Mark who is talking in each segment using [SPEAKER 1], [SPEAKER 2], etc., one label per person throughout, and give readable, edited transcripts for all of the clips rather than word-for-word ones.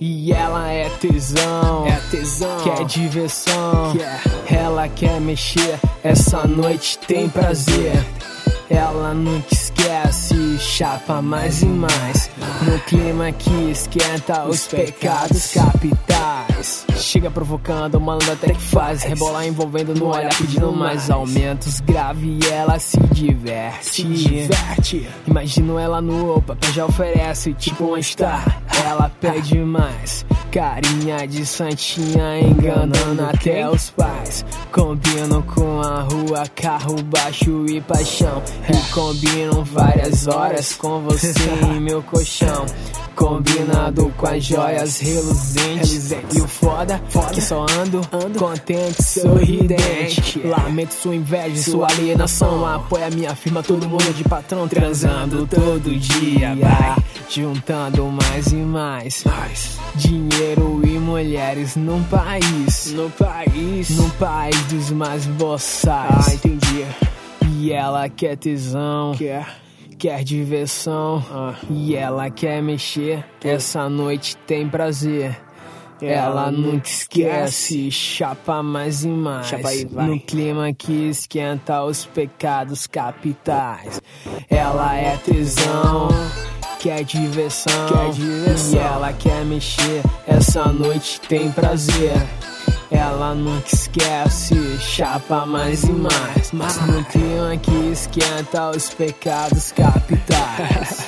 [SPEAKER 1] E ela é tesão, quer diversão, ela quer mexer, essa noite tem prazer. Ela nunca esquece, chapa mais e mais, no clima que esquenta os pecados capitais. Chega provocando, malandro até que faz, rebola envolvendo no olhar pedindo mais. Aumenta os graves e ela se diverte. Imagino ela no papel já oferece, tipo um star. Ela pede mais, carinha de santinha, enganando até os pais. Combino com a rua, carro baixo e paixão. E combino várias horas com você em meu colchão. Combinado com as joias reluzentes. E o foda que só ando contente, sorridente. Lamento sua inveja e sua alienação. Apoia minha firma, todo mundo de patrão. Transando todo dia, vai juntando mais e mais. Dinheiro e mulheres num país dos mais boçais. Ah, entendi. E ela quer tesão, quer diversão, e ela quer mexer, essa noite tem prazer. Ela nunca esquece, chapa mais e mais, no clima que esquenta os pecados capitais. Ela é tesão, quer diversão, e ela quer mexer, essa noite tem prazer. Ela nunca esquece, chapa mais e mais, no clima que esquenta os pecados capitais.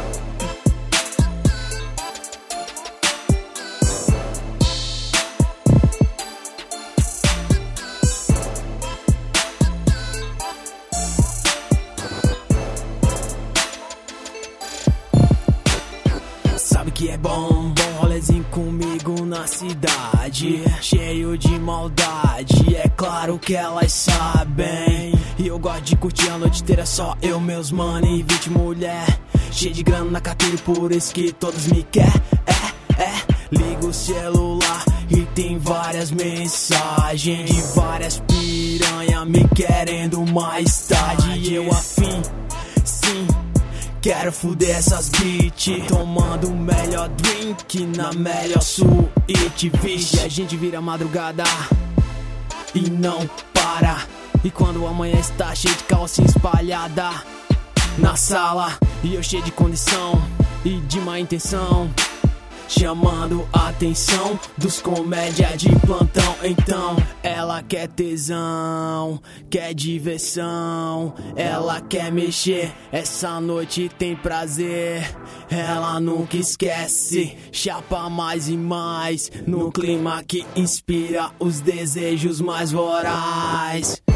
[SPEAKER 2] Sabe que é bom rolezinho comigo na cidade, cheio de maldade, é claro que elas sabem. E eu gosto de curtir a noite inteira, só eu, meus mano e 20 mulher, cheio de grana na carteira, por isso que todos me quer. Ligo o celular e tem várias mensagens de várias piranha me querendo mais tarde. E eu afim, sim, quero fuder essas bitch, tomando o melhor drink na melhor suíte. Vixe, a gente vira madrugada e não para. E quando amanhã está cheio de calcinha espalhada na sala, e eu cheio de condição e de má intenção, chamando a atenção dos comédia de plantão. Então ela quer tesão, quer diversão, ela quer mexer, essa noite tem prazer. Ela nunca esquece, chapa mais e mais, no clima que inspira os desejos mais vorazes.